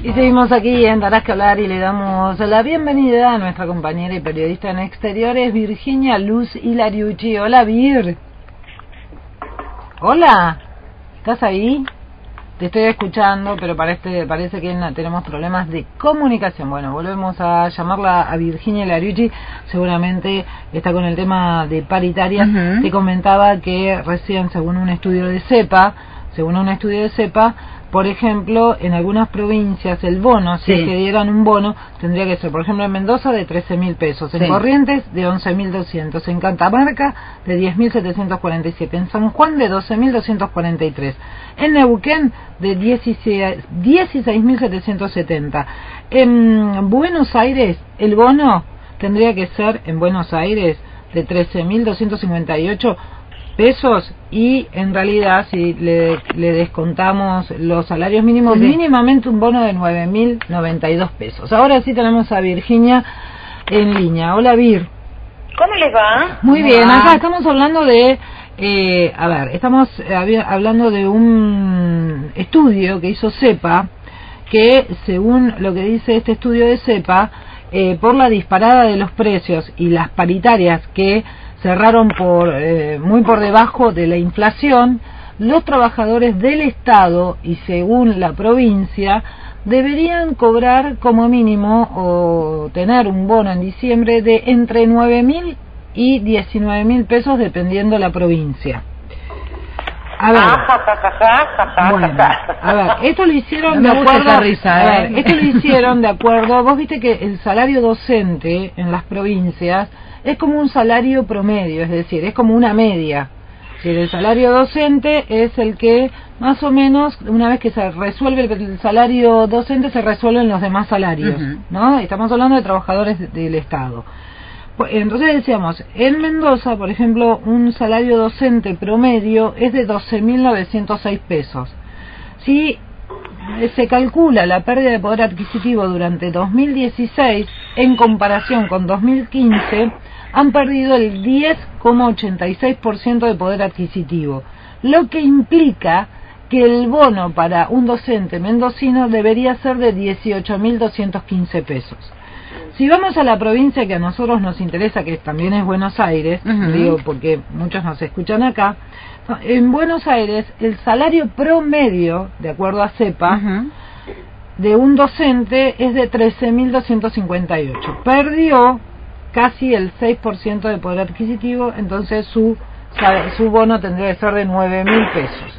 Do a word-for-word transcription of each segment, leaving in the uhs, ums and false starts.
Y seguimos aquí en Darás que hablar y le damos la bienvenida a nuestra compañera y periodista en exteriores, Virginia Luz Hilariucci. Hola, Vir. Hola, ¿estás ahí? Te estoy escuchando, pero parece, parece que tenemos problemas de comunicación. Bueno, volvemos a llamarla a Virginia Hilariucci. Seguramente está con el tema de paritarias. Uh-huh. Te comentaba que recién, según un estudio de CEPA, según un estudio de CEPA, por ejemplo, en algunas provincias el bono, si sí. es que dieran un bono, tendría que ser, por ejemplo, en Mendoza de trece mil pesos, en sí. Corrientes de once mil doscientos, en Catamarca de diez mil setecientos cuarenta y siete, en San Juan de doce mil doscientos cuarenta y tres, en Neuquén de dieciséis mil setecientos setenta. En Buenos Aires el bono tendría que ser, en Buenos Aires, de trece mil doscientos cincuenta y ocho pesos, y en realidad si le, le descontamos los salarios mínimos, sí. mínimamente un bono de nueve mil noventa y dos pesos. Ahora sí tenemos a Virginia en línea. Hola, Vir. ¿Cómo les va? Muy bien, acá estamos hablando de eh, a ver, estamos eh, hablando de un estudio que hizo CEPA, que según lo que dice este estudio de CEPA, eh, por la disparada de los precios y las paritarias que cerraron por eh, muy por debajo de la inflación, los trabajadores del Estado y según la provincia deberían cobrar como mínimo o tener un bono en diciembre de entre nueve mil y diecinueve mil pesos dependiendo la provincia. A ver, bueno, a ver, esto lo hicieron de acuerdo, risa, ¿eh? A ver, esto lo hicieron de acuerdo, vos viste que el salario docente en las provincias es como un salario promedio, es decir, es como una media. Si el salario docente es el que, más o menos, una vez que se resuelve el salario docente, se resuelven los demás salarios, uh-huh. ¿no? Estamos hablando de trabajadores del Estado. Entonces decíamos, en Mendoza, por ejemplo, un salario docente promedio es de doce mil novecientos seis pesos. Si se calcula la pérdida de poder adquisitivo durante dos mil dieciséis, en comparación con dos mil quince, han perdido el diez coma ochenta y seis por ciento de poder adquisitivo, lo que implica que el bono para un docente mendocino debería ser de dieciocho mil doscientos quince pesos. Si vamos a la provincia que a nosotros nos interesa, que también es Buenos Aires, uh-huh. digo porque muchos nos escuchan acá, en Buenos Aires el salario promedio, de acuerdo a CEPA, uh-huh. de un docente es de trece mil doscientos cincuenta y ocho. Perdió casi el seis por ciento de poder adquisitivo, entonces su su bono tendría que ser de nueve mil pesos.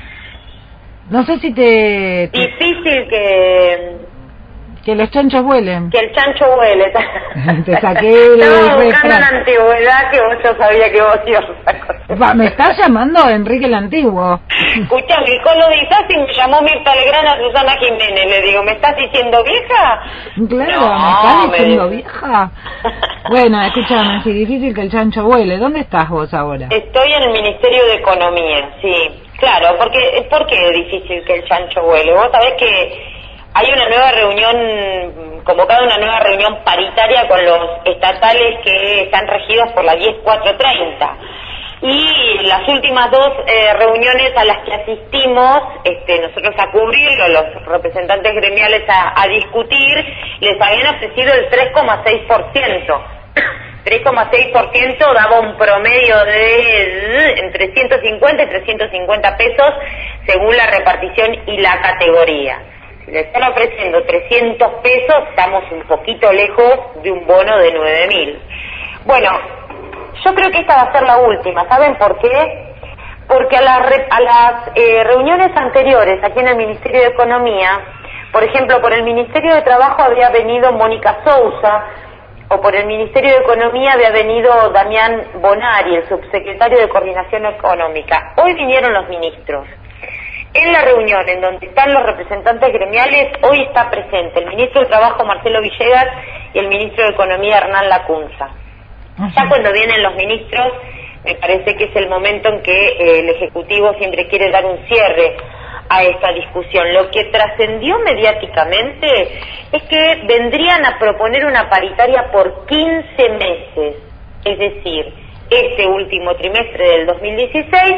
No sé si te... te... Difícil que... Que los chanchos vuelen. Que el chancho vuele. Te saqué el Estaba buscando una antigüedad que vos yo sabía que vos ibas a sacar. ¿Me estás llamando Enrique el Antiguo? Escuchá, mi colo de Isasi me llamó Mirta Legrand a Susana Jiménez. Le digo, ¿me estás diciendo vieja? Claro, no, ¿me estás diciendo me... vieja? Bueno, escúchame, si es difícil que el chancho vuele. ¿Dónde estás vos ahora? Estoy en el Ministerio de Economía, sí. Claro, porque ¿por qué es difícil que el chancho vuele? Vos sabés que hay una nueva reunión, convocada una nueva reunión paritaria con los estatales que están regidos por la diez cuatrocientos treinta. Y las últimas dos eh, reuniones a las que asistimos, este, nosotros a cubrirlo, los representantes gremiales a, a discutir, les habían ofrecido el tres coma seis por ciento. tres coma seis por ciento daba un promedio de entre ciento cincuenta y trescientos cincuenta pesos según la repartición y la categoría. Si le están ofreciendo trescientos pesos, estamos un poquito lejos de un bono de nueve mil. Bueno, yo creo que esta va a ser la última. ¿Saben por qué? Porque a las, re, a las eh, reuniones anteriores aquí en el Ministerio de Economía, por ejemplo, por el Ministerio de Trabajo había venido Mónica Sousa, o por el Ministerio de Economía había venido Damián Bonari, el subsecretario de Coordinación Económica. Hoy vinieron los ministros. En la reunión en donde están los representantes gremiales, hoy está presente el ministro de Trabajo Marcelo Villegas y el ministro de Economía Hernán Lacunza. Uh-huh. Ya cuando vienen los ministros, me parece que es el momento en que eh, el Ejecutivo siempre quiere dar un cierre a esta discusión. Lo que trascendió mediáticamente es que vendrían a proponer una paritaria por quince meses, es decir, este último trimestre del dos mil dieciséis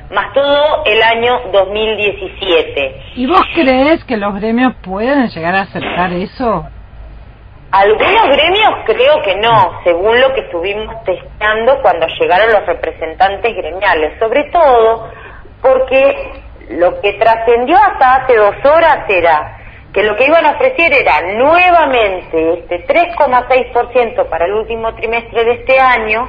más todo el año dos mil diecisiete. ¿Y vos crees que los gremios pueden llegar a aceptar eso? Algunos gremios creo que no, según lo que estuvimos testeando cuando llegaron los representantes gremiales, sobre todo porque lo que trascendió hasta hace dos horas era que lo que iban a ofrecer era nuevamente este tres coma seis por ciento para el último trimestre de este año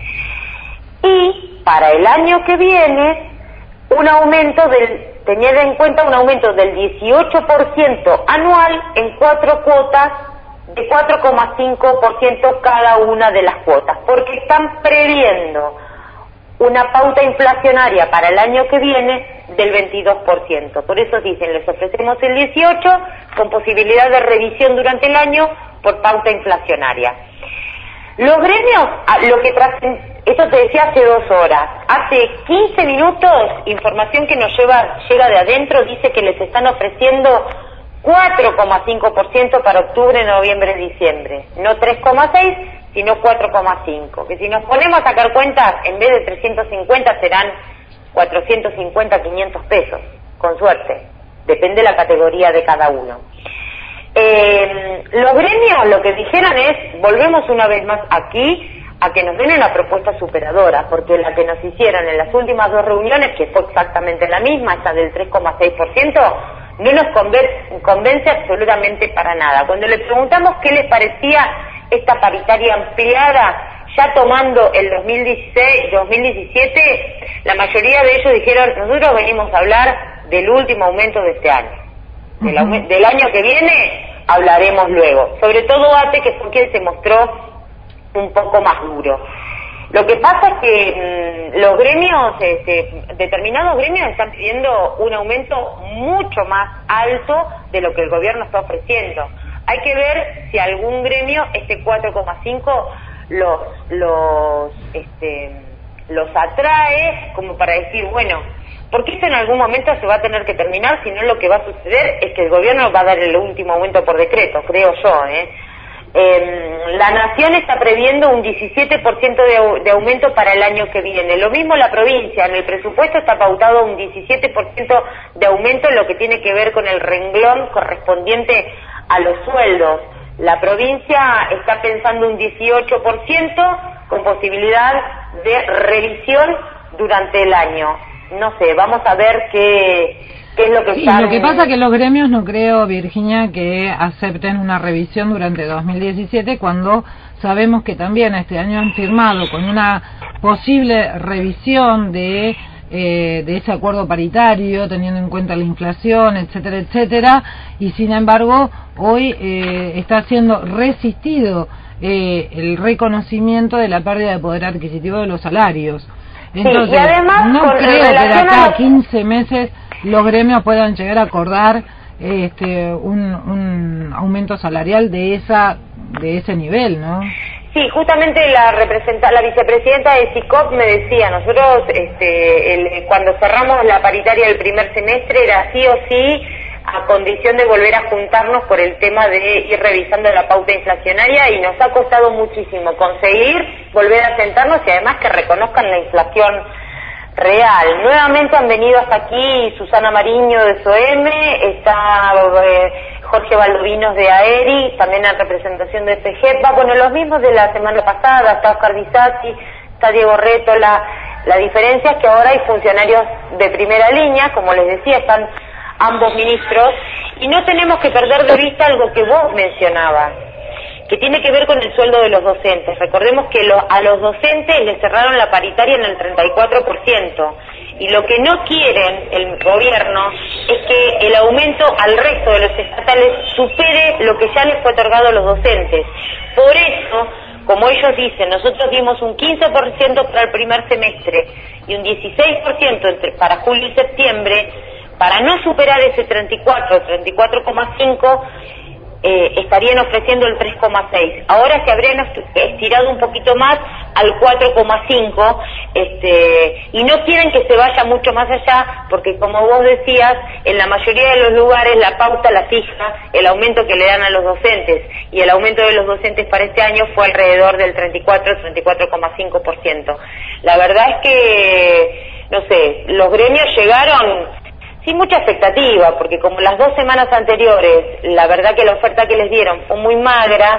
y para el año que viene un aumento del, tener en cuenta un aumento del dieciocho por ciento anual en cuatro cuotas de cuatro coma cinco por ciento cada una de las cuotas, porque están previendo una pauta inflacionaria para el año que viene del veintidós por ciento. Por eso dicen, les ofrecemos el dieciocho con posibilidad de revisión durante el año por pauta inflacionaria. Los gremios, lo que trascend... esto te decía hace dos horas, hace quince minutos, información que nos lleva, llega de adentro, dice que les están ofreciendo cuatro coma cinco por ciento para octubre, noviembre, diciembre. No tres coma seis, sino cuatro coma cinco. Que si nos ponemos a sacar cuentas, en vez de trescientos cincuenta serán cuatrocientos cincuenta, quinientos pesos, con suerte. Depende de la categoría de cada uno. Eh, los gremios lo que dijeron es, volvemos una vez más aquí a que nos den una propuesta superadora, porque la que nos hicieron en las últimas dos reuniones, que fue exactamente la misma, esa del tres coma seis por ciento, no nos convence, convence absolutamente para nada. Cuando le preguntamos qué les parecía esta paritaria ampliada, ya tomando el dos mil dieciséis, dos mil diecisiete, la mayoría de ellos dijeron, nosotros venimos a hablar del último aumento de este año. Del, uh-huh. del año que viene hablaremos luego. Sobre todo ATE, que fue quien se mostró un poco más duro. Lo que pasa es que mmm, los gremios, este, determinados gremios están pidiendo un aumento mucho más alto de lo que el gobierno está ofreciendo. Hay que ver si algún gremio, este cuatro coma cinco, los, los, este, los atrae como para decir, bueno, porque esto en algún momento se va a tener que terminar, si no lo que va a suceder es que el gobierno va a dar el último aumento por decreto, creo yo, ¿eh? Eh, la Nación está previendo un diecisiete por ciento de, de aumento para el año que viene. Lo mismo la provincia, en el presupuesto está pautado un diecisiete por ciento de aumento en lo que tiene que ver con el renglón correspondiente a los sueldos. La provincia está pensando un dieciocho por ciento con posibilidad de revisión durante el año. No sé, vamos a ver qué... ¿Qué es lo que sí, están... lo que pasa que los gremios no creo, Virginia, que acepten una revisión durante dos mil diecisiete cuando sabemos que también este año han firmado con una posible revisión de eh, de ese acuerdo paritario, teniendo en cuenta la inflación, etcétera, etcétera, y sin embargo hoy eh, está siendo resistido eh, el reconocimiento de la pérdida de poder adquisitivo de los salarios. Entonces, sí, y además, no con creo que de acá a quince los... meses los gremios puedan llegar a acordar este un, un aumento salarial de esa de ese nivel, ¿no? Sí, justamente la representa, la vicepresidenta de SICOP me decía, nosotros este, el, cuando cerramos la paritaria del primer semestre era sí o sí a condición de volver a juntarnos por el tema de ir revisando la pauta inflacionaria, y nos ha costado muchísimo conseguir volver a sentarnos y además que reconozcan la inflación real. Nuevamente han venido hasta aquí Susana Mariño de SOEM, está eh, Jorge Baldovinos de AERI, también en representación de FGEPA, bueno, los mismos de la semana pasada, está Oscar Disasi, está Diego Rétola. La diferencia es que ahora hay funcionarios de primera línea, como les decía, están ambos ministros, y no tenemos que perder de vista algo que vos mencionabas, que tiene que ver con el sueldo de los docentes. Recordemos que lo, a los docentes les cerraron la paritaria en el treinta y cuatro por ciento, y lo que no quieren el gobierno es que el aumento al resto de los estatales supere lo que ya les fue otorgado a los docentes. Por eso, como ellos dicen, nosotros dimos un quince por ciento para el primer semestre y un dieciséis por ciento entre, para julio y septiembre, para no superar ese treinta y cuatro, treinta y cuatro coma cinco, eh, estarían ofreciendo el tres coma seis. Ahora se habrían estirado un poquito más al cuatro coma cinco, este, y no quieren que se vaya mucho más allá, porque como vos decías, en la mayoría de los lugares la pauta la fija el aumento que le dan a los docentes, y el aumento de los docentes para este año fue alrededor del treinta y cuatro, treinta y cuatro coma cinco por ciento. La verdad es que, no sé, los gremios llegaron sin mucha expectativa, porque como las dos semanas anteriores, la verdad que la oferta que les dieron fue muy magra,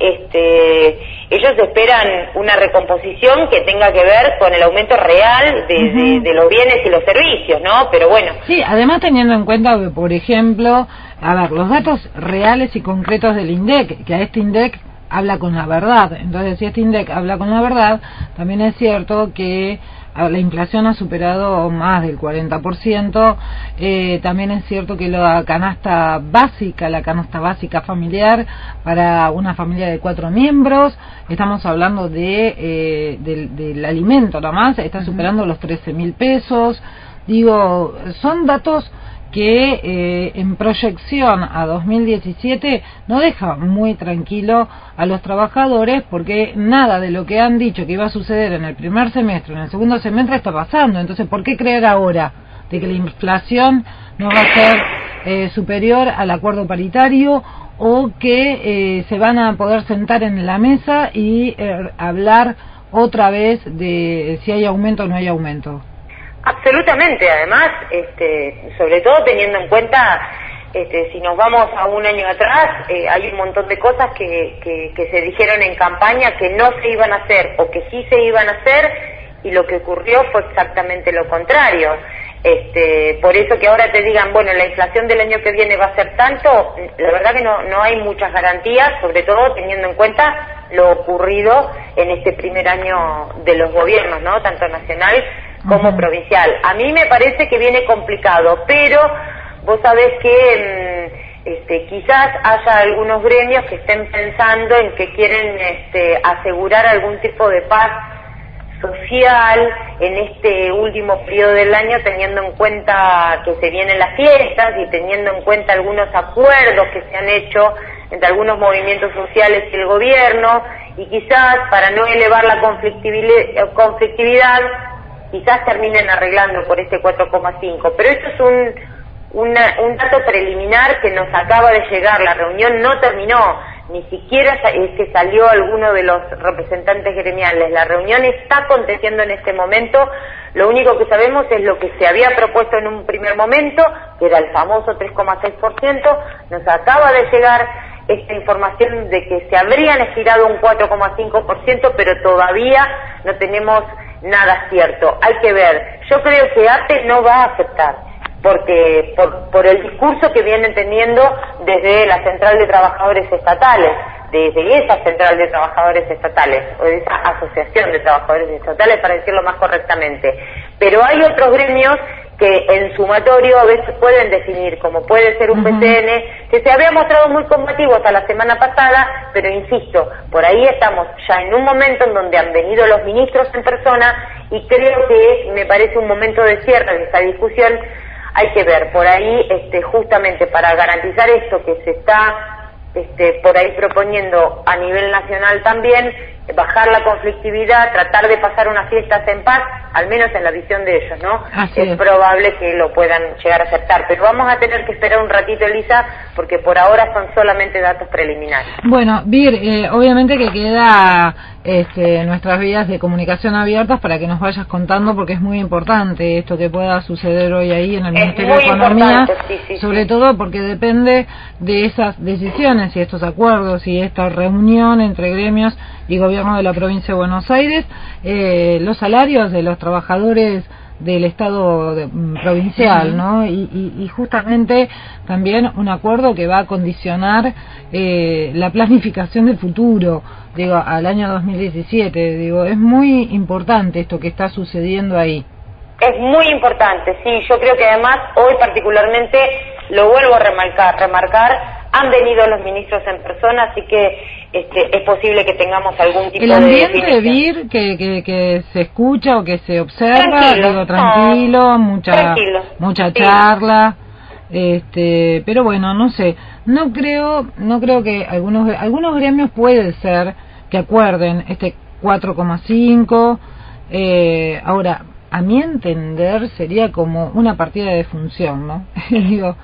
este, ellos esperan una recomposición que tenga que ver con el aumento real de, uh-huh. de, de los bienes y los servicios, ¿no? Pero bueno. Sí, además teniendo en cuenta que, por ejemplo, a ver, los datos reales y concretos del INDEC, que a este INDEC habla con la verdad, entonces si este INDEC habla con la verdad, también es cierto que la inflación ha superado más del cuarenta por ciento, eh, también es cierto que la canasta básica, la canasta básica familiar para una familia de cuatro miembros, estamos hablando de eh, del, del alimento nada más, está superando los trece mil pesos, digo, son datos que eh, en proyección a dos mil diecisiete no deja muy tranquilo a los trabajadores, porque nada de lo que han dicho que iba a suceder en el primer semestre, en el segundo semestre está pasando. Entonces, ¿por qué creer ahora de que la inflación no va a ser eh, superior al acuerdo paritario, o que eh, se van a poder sentar en la mesa y eh, hablar otra vez de si hay aumento o no hay aumento? Absolutamente, además, este, sobre todo teniendo en cuenta, este, si nos vamos a un año atrás, eh, hay un montón de cosas que, que, que se dijeron en campaña que no se iban a hacer o que sí se iban a hacer, y lo que ocurrió fue exactamente lo contrario. Este, por eso que ahora te digan, bueno, la inflación del año que viene va a ser tanto, la verdad que no, no hay muchas garantías, sobre todo teniendo en cuenta lo ocurrido en este primer año de los gobiernos, ¿no? Tanto nacional como uh-huh. provincial. A mí me parece que viene complicado, pero vos sabés que mmm, este, quizás haya algunos gremios que estén pensando en que quieren este, asegurar algún tipo de paz social en este último periodo del año, teniendo en cuenta que se vienen las fiestas y teniendo en cuenta algunos acuerdos que se han hecho entre algunos movimientos sociales y el gobierno, y quizás para no elevar la conflictividad, conflictividad quizás terminen arreglando por este cuatro coma cinco, pero esto es un, una, un dato preliminar que nos acaba de llegar. La reunión no terminó, ni siquiera es que salió alguno de los representantes gremiales. La reunión está aconteciendo en este momento. Lo único que sabemos es lo que se había propuesto en un primer momento, que era el famoso tres coma seis por ciento. Nos acaba de llegar esta información de que se habrían estirado un cuatro coma cinco por ciento, pero todavía no tenemos nada cierto. Hay que ver. Yo creo que ATE no va a aceptar, porque por, por el discurso que vienen teniendo desde la Central de Trabajadores Estatales, desde esa Central de Trabajadores Estatales, o de esa Asociación de Trabajadores Estatales, para decirlo más correctamente. Pero hay otros gremios que en sumatorio a veces pueden definir, como puede ser un uh-huh. P C N, que se había mostrado muy combativo hasta la semana pasada, pero insisto, por ahí estamos ya en un momento en donde han venido los ministros en persona, y creo que me parece un momento de cierre de esta discusión. Hay que ver, por ahí, este, justamente para garantizar esto que se está este, por ahí proponiendo a nivel nacional también, bajar la conflictividad, tratar de pasar unas fiestas en paz, al menos en la visión de ellos, ¿no? Así es, es probable que lo puedan llegar a aceptar, pero vamos a tener que esperar un ratito, Elisa, porque por ahora son solamente datos preliminares. Bueno, Vir, eh, obviamente que queda este, nuestras vías de comunicación abiertas para que nos vayas contando, porque es muy importante esto que pueda suceder hoy ahí en el es Ministerio de Economía, sí, sí, sobre sí. todo porque depende de esas decisiones y estos acuerdos y esta reunión entre gremios y gobierno de la provincia de Buenos Aires, eh, los salarios de los trabajadores del Estado de, provincial, ¿no? Y, y, y justamente también un acuerdo que va a condicionar eh, la planificación del futuro, digo, al año dos mil diecisiete, digo, es muy importante esto que está sucediendo ahí. Es muy importante, sí, yo creo que además hoy particularmente, lo vuelvo a remarcar, remarcar, han venido los ministros en persona, así que este, es posible que tengamos algún tipo de... El ambiente de Vir que, que, que se escucha o que se observa, tranquilo, digo, tranquilo, no, mucha, tranquilo, mucha sí. charla... Este, pero bueno, no sé, no creo, no creo que algunos algunos gremios puede ser que acuerden este cuatro coma cinco. Eh, ahora, a mi entender sería como una partida de función, ¿no? Digo,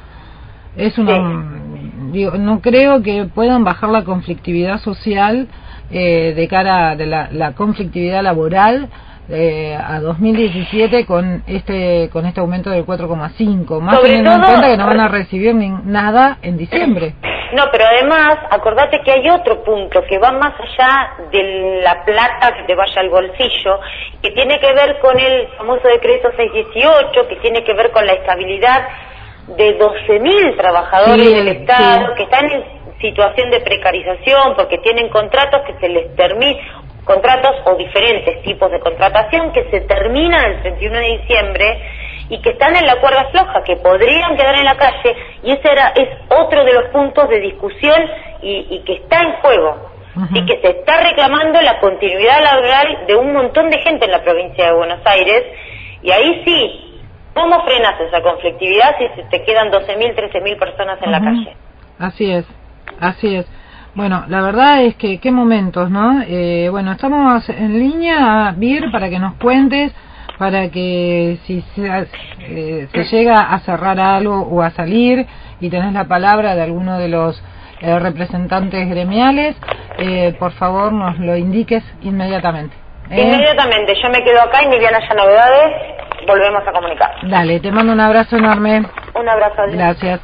es una, sí. digo, no creo que puedan bajar la conflictividad social eh, de cara de la, la conflictividad laboral. Eh, a dos mil diecisiete con este con este aumento del cuatro coma cinco, más Sobre teniendo todo, en cuenta que no van a recibir ni nada en diciembre. No, pero además, acordate que hay otro punto que va más allá de la plata que te vaya al bolsillo, que tiene que ver con el famoso decreto seiscientos dieciocho, que tiene que ver con la estabilidad de doce mil trabajadores sí, del Estado, sí. que están en situación de precarización porque tienen contratos que se les termina, contratos o diferentes tipos de contratación que se terminan el treinta y uno de diciembre y que están en la cuerda floja, que podrían quedar en la calle, y ese era es otro de los puntos de discusión y, y que está en juego. Uh-huh. Y que se está reclamando la continuidad laboral de un montón de gente en la provincia de Buenos Aires, y ahí sí, ¿cómo frenas esa conflictividad si te quedan doce mil, trece mil personas en uh-huh. la calle? Así es, así es. Bueno, la verdad es que qué momentos, ¿no? Eh, bueno, estamos en línea, Vir, para que nos cuentes, para que si se, eh, se llega a cerrar algo o a salir y tenés la palabra de alguno de los eh, representantes gremiales, eh, por favor nos lo indiques inmediatamente. ¿eh? Inmediatamente, yo me quedo acá y ni bien haya novedades, volvemos a comunicar. Dale, te mando un abrazo enorme. Un abrazo. Gracias.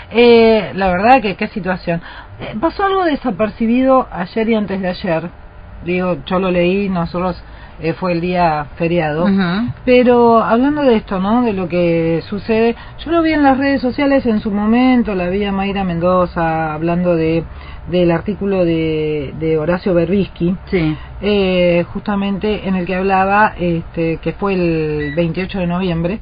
Eh, la verdad que qué situación. Eh, pasó algo desapercibido ayer y antes de ayer. Digo, yo lo leí, nosotros eh, fue el día feriado. Uh-huh. Pero hablando de esto, ¿no? De lo que sucede, yo lo vi en las redes sociales en su momento, la vi a Mayra Mendoza hablando de del artículo de, de Horacio Berbisky, sí. eh, justamente en el que hablaba, este, que fue el veintiocho de noviembre.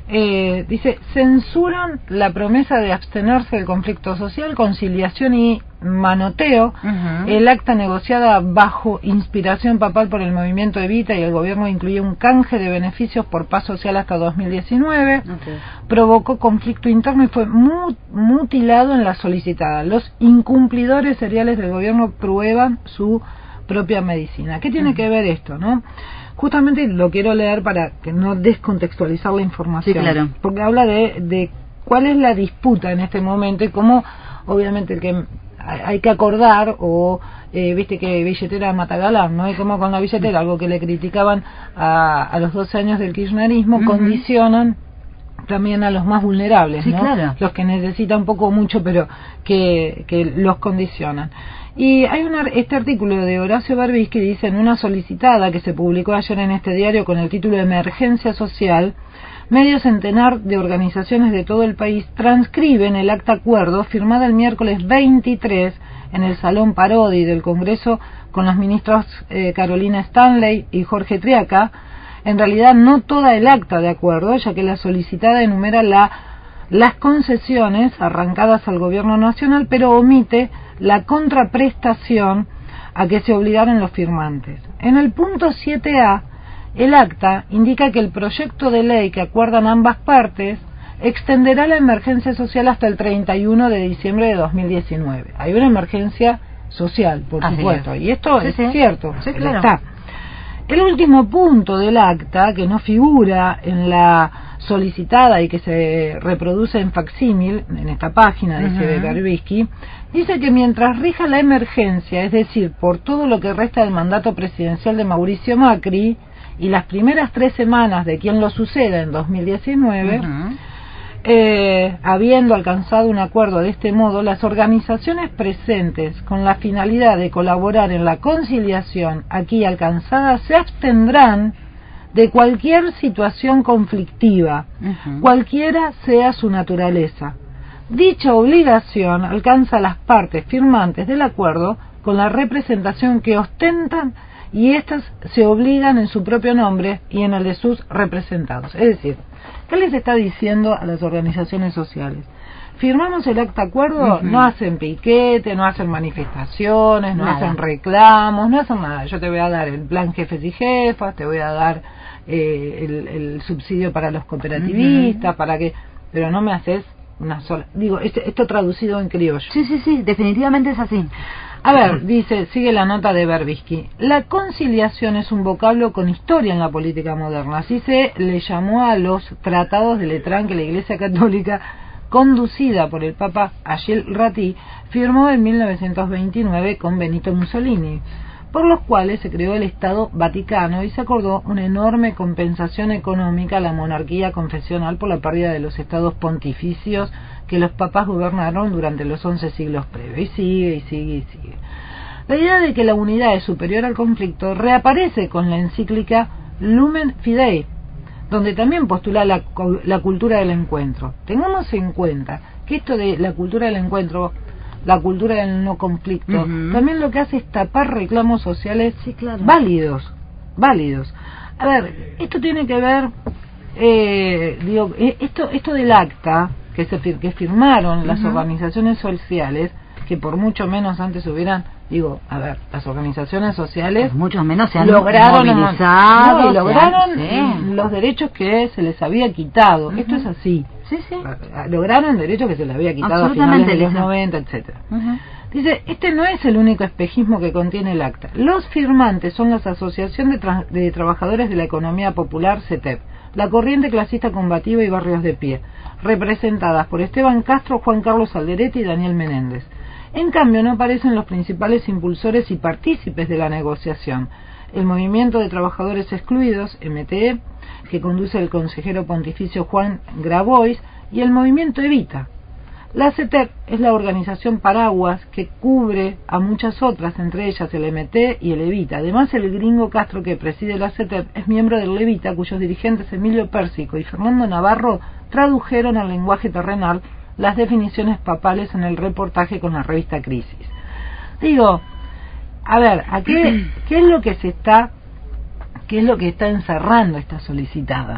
Eh, dice, censuran la promesa de abstenerse del conflicto social, conciliación y manoteo, uh-huh. el acta negociada bajo inspiración papal por el movimiento Evita y el gobierno incluye un canje de beneficios por paz social hasta dos mil diecinueve, okay. provocó conflicto interno y fue mu- mutilado en la solicitada. Los incumplidores seriales del gobierno prueban su propia medicina. ¿Qué tiene uh-huh. que ver esto, no? Justamente lo quiero leer para que no descontextualizar la información, sí, claro. porque habla de, de cuál es la disputa en este momento y cómo, obviamente, el que hay que acordar, o eh, viste que billetera mata galán, ¿no? Y como con la billetera, algo que le criticaban a, a los doce años del kirchnerismo, uh-huh. condicionan también a los más vulnerables, sí, ¿no? Claro. Los que necesitan un poco mucho, pero que, que los condicionan. Y hay una, este artículo de Horacio Berbisky que dice, en una solicitada que se publicó ayer en este diario con el título de Emergencia Social, medio centenar de organizaciones de todo el país transcriben el acta acuerdo firmada el miércoles veintitrés en el Salón Parodi del Congreso con los ministros eh, Carolina Stanley y Jorge Triaca. En realidad no toda el acta de acuerdo, ya que la solicitada enumera la, las concesiones arrancadas al gobierno nacional, pero omite la contraprestación a que se obligaron los firmantes. En el punto siete A, el acta indica que el proyecto de ley que acuerdan ambas partes extenderá la emergencia social hasta el treinta y uno de diciembre de dos mil diecinueve. Hay una emergencia social, por Así supuesto, es. y esto sí, es sí. cierto, sí, claro. está. El último punto del acta, que no figura en la solicitada y que se reproduce en facsímil, en esta página, dice uh-huh. Berbisky, dice que mientras rija la emergencia, es decir, por todo lo que resta del mandato presidencial de Mauricio Macri y las primeras tres semanas de quien lo suceda en dos mil diecinueve, uh-huh. eh, habiendo alcanzado un acuerdo de este modo, las organizaciones presentes con la finalidad de colaborar en la conciliación aquí alcanzada se abstendrán de cualquier situación conflictiva, uh-huh. cualquiera sea su naturaleza. Dicha obligación alcanza a las partes firmantes del acuerdo con la representación que ostentan y éstas se obligan en su propio nombre y en el de sus representados. Es decir, ¿qué les está diciendo a las organizaciones sociales? Firmamos el acta acuerdo, uh-huh. no hacen piquete, no hacen manifestaciones, no nada. hacen reclamos, no hacen nada. Yo te voy a dar el plan jefes y jefas, te voy a dar eh, el, el subsidio para los cooperativistas, uh-huh. para que, pero no me haces una sola. Digo, este, esto traducido en criollo. Sí, sí, sí, definitivamente es así. A ver, dice, sigue la nota de Berbisky. La conciliación es un vocablo con historia en la política moderna. Así se le llamó a los tratados de Letrán que la Iglesia Católica, conducida por el Papa Agil Ratti, firmó en mil novecientos veintinueve con Benito Mussolini, por los cuales se creó el Estado Vaticano y se acordó una enorme compensación económica a la monarquía confesional por la pérdida de los estados pontificios que los papas gobernaron durante los once siglos previos. Y sigue, y sigue, y sigue. La idea de que la unidad es superior al conflicto reaparece con la encíclica Lumen Fidei, donde también postula la, la cultura del encuentro. Tengamos en cuenta que esto de la cultura del encuentro, la cultura del no conflicto, uh-huh. también lo que hace es tapar reclamos sociales sí, claro. válidos, válidos. A ver, esto tiene que ver, eh, digo, esto, esto del acta que se que firmaron uh-huh. las organizaciones sociales, que por mucho menos antes hubieran, digo, a ver, las organizaciones sociales por mucho menos se han lograron movilizado, no, y lograron sí. los derechos que se les había quitado. Uh-huh. Esto es así. Sí, sí. Lograron derechos que se les había quitado a finales de los noventa, etcétera. Uh-huh. Dice, este no es el único espejismo que contiene el acta. Los firmantes son las Asociación de, Tra- de Trabajadores de la Economía Popular, C E T E P, la Corriente Clasista Combativa y Barrios de Pie, representadas por Esteban Castro, Juan Carlos Alderete y Daniel Menéndez. En cambio, no aparecen los principales impulsores y partícipes de la negociación. El Movimiento de Trabajadores Excluidos, M T E, que conduce el consejero pontificio Juan Grabois, y el Movimiento Evita. La C E T E P es la organización paraguas que cubre a muchas otras, entre ellas el M T E y el Evita. Además, el gringo Castro, que preside la C E T E P, es miembro del Evita, cuyos dirigentes Emilio Pérsico y Fernando Navarro tradujeron al lenguaje terrenal las definiciones papales en el reportaje con la revista Crisis. Digo, a ver, ¿a qué, qué es lo que se está, qué es lo que está encerrando esta solicitada?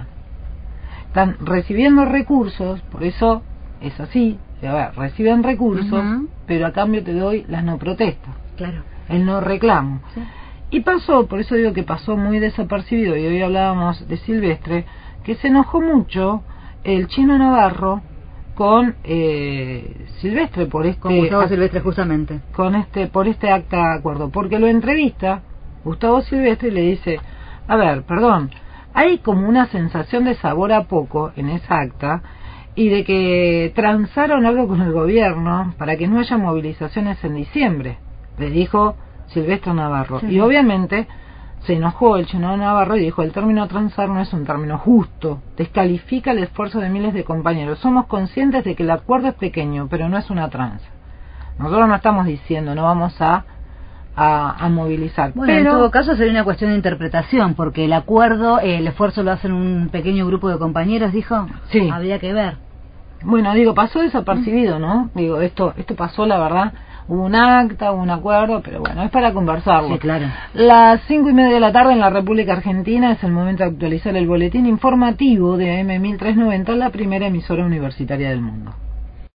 Están recibiendo recursos, por eso es así, a ver, reciben recursos, uh-huh. pero a cambio te doy las no protestas, claro, el no reclamo. Sí. Y pasó, por eso digo que pasó muy desapercibido, y hoy hablábamos de Silvestre, que se enojó mucho el Chino Navarro con eh, Silvestre por este con Gustavo Silvestre justamente con este por este acta de acuerdo, porque lo entrevista Gustavo Silvestre y le dice, a ver, perdón, hay como una sensación de sabor a poco en esa acta y de que transaron algo con el gobierno para que no haya movilizaciones en diciembre, le dijo Silvestre Navarro. Sí. Y obviamente se enojó el Chino Navarro y dijo, el término transar no es un término justo, descalifica el esfuerzo de miles de compañeros. Somos conscientes de que el acuerdo es pequeño, pero no es una tranza. Nosotros no estamos diciendo, no vamos a a, a movilizar. Bueno, pero en todo caso sería una cuestión de interpretación, porque el acuerdo, eh, el esfuerzo lo hacen un pequeño grupo de compañeros, dijo. Sí. Habría que ver. Bueno, digo, pasó desapercibido, ¿no? Digo, esto esto pasó, la verdad. Hubo un acta, hubo un acuerdo, pero bueno, es para conversarlo. Sí, claro. Las cinco y media de la tarde en la República Argentina es el momento de actualizar el boletín informativo de A M mil trescientos noventa, la primera emisora universitaria del mundo.